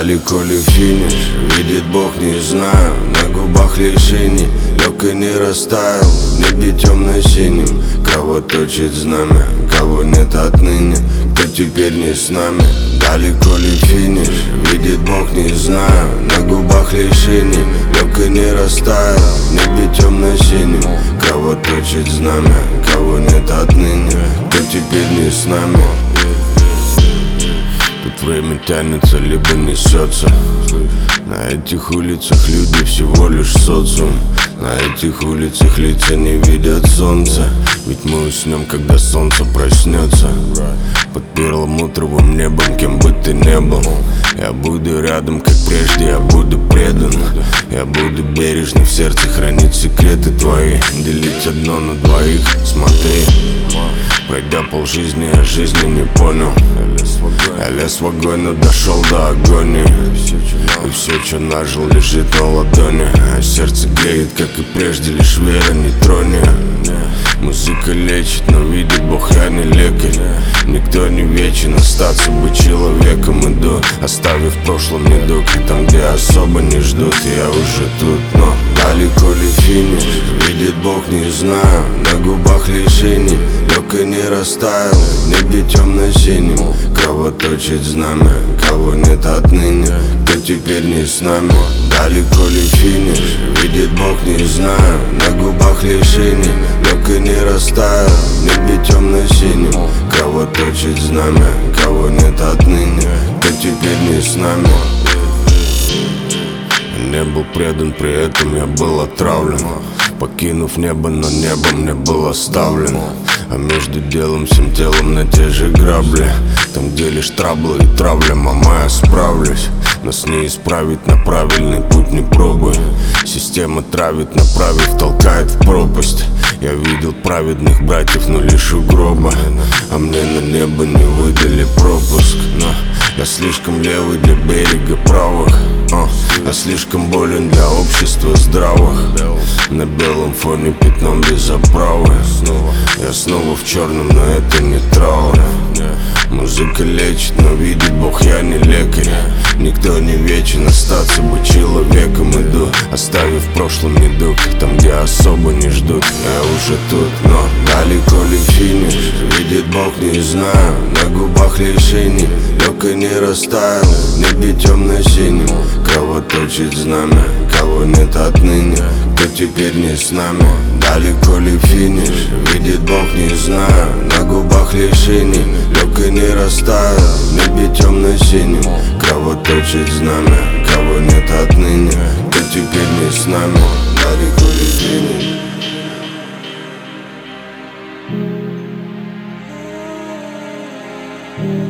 далеко ли финиш, видит Бог, не знаю. На губах лишений, лег и не растаял. В небе темно-синим кровоточит знамя. Кого нет отныне, кто теперь не с нами. Далеко ли финиш, видит Бог, не знаю. На губах лишений, лег и не растаял. В небе темно-синим кровоточит знамя. Кого нет отныне, кто теперь не с нами. Тут время тянется, либо несется. На этих улицах люди всего лишь социум. На этих улицах лица не видят солнца. Ведь мы уснем, когда солнце проснется. Под перламутровым небом, кем бы ты ни был, я буду рядом, как прежде, я буду предан. Я буду бережно в сердце хранить секреты твои, делить одно на двоих. Смотри, пройдя полжизни, я жизни не понял. Я лез в огонь, но дошел до агонии. И все, что нажил, лежит на ладони. А сердце греет, как и прежде, лишь вера не тронет. Музыка лечит, но видит Бог, я не лекарь. Никто не вечен, остаться быть человеком иду, оставив в прошлом недуг. И там, где особо не ждут, я уже тут. Но далеко ли финиш, видит Бог, не знаю. На губах лишений, лег и не растаял. В небе темно-синим кровоточит знамя. Кого нет отныне, кто теперь не с нами. Далеко ли финиш, видит Бог, не знаю. На губах лишений, лег и не растаял. В небе темно-синим кровоточит знамя. Кого нет отныне, кто теперь не с нами. Не был предан, при этом я был отравлен. Покинув небо, но небо мне был оставлен. А между делом, всем телом на те же грабли. Там, где лишь траблы и травля, мама, я справлюсь. Нас не исправить, на правильный путь не пробуй. Система травит, направив, толкает в пропасть. Я видел праведных братьев, но лишь у гроба. А мне на небо не выдали пропуск. Но я слишком левый для берега правых. Я слишком болен для общества здравых. На белом фоне пятном без оправы. Я снова в черном, но это не траур. Музыка лечит, но видит Бог, я не лекарь. Никто не вечен, остаться быть человеком иду, оставив в прошлом недуг. Там, где особо не ждут, я уже тут. Но далеко ли финиш, видит Бог, не знаю. На губах лишений, лег и не растаял. В небе темно-синим кровоточит знамя. Кого нет отныне, кто теперь не с нами. Далеко ли финиш, видит Бог, не знаю. На губах лишений, лег и не растаял. В небе темно-синим кровоточит знамя. Кого нет отныне, кто теперь не с нами. Далеко ли финиш.